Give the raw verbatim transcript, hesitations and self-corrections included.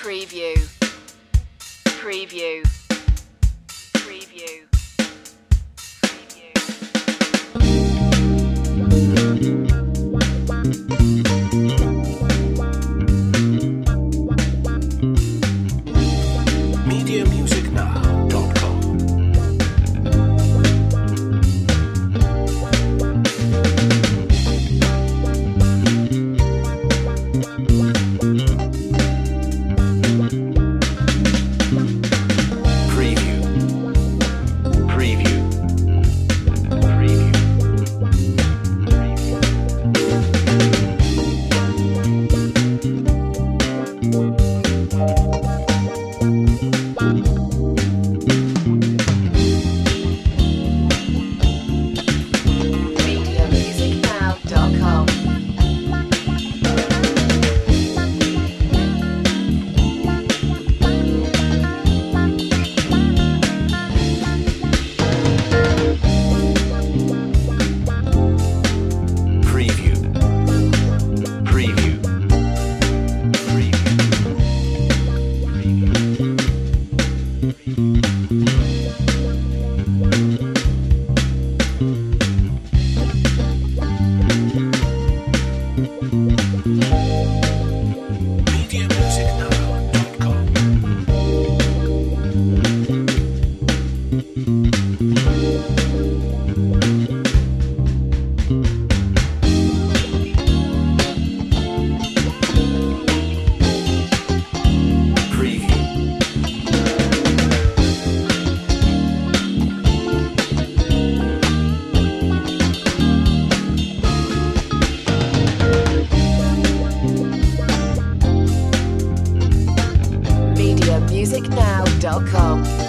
Preview. Preview. Preview. media music now dot com. Preview. Preview. Preview. media music now dot com. Preview. Preview. media music now dot com. Preview. media music now dot com.